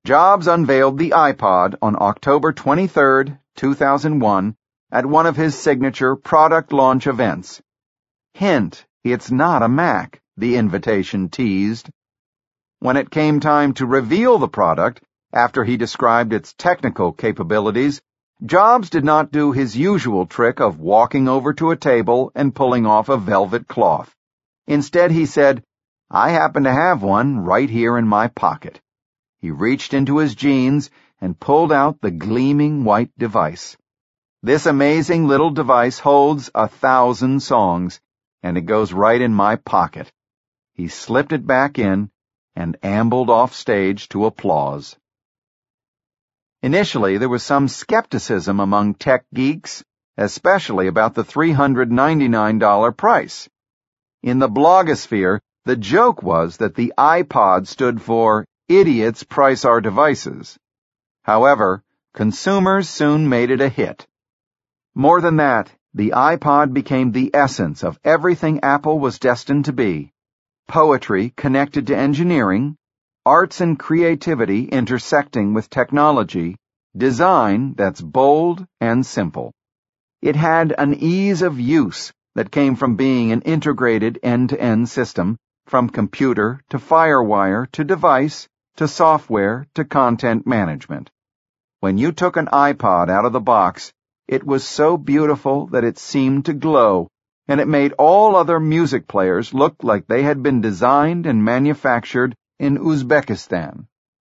Jobs unveiled the iPod on October 23, 2001, at one of his signature product launch events. Hint, it's not a Mac, the invitation teased. When it came time to reveal the product, after he described its technical capabilities, Jobs did not do his usual trick of walking over to a table and pulling off a velvet cloth. Instead, he said, "I happen to have one right here in my pocket." He reached into his jeans and pulled out the gleaming white device. "This amazing little device holds 1,000 songs, and it goes right in my pocket." He slipped it back in and ambled off stage to applause. Initially, there was some skepticism among tech geeks, especially about the $399 price. In the blogosphere, the joke was that the iPod stood for "Idiots Price Our Devices." However, consumers soon made it a hit. More than that, the iPod became the essence of everything Apple was destined to be: poetry connected to engineering, arts and creativity intersecting with technology, design that's bold and simple. It had an ease of use that came from being an integrated end-to-end system, from computer to FireWire to device to software to content management. When you took an iPod out of the box, it was so beautiful that it seemed to glow, and it made all other music players look like they had been designed and manufactured in Uzbekistan.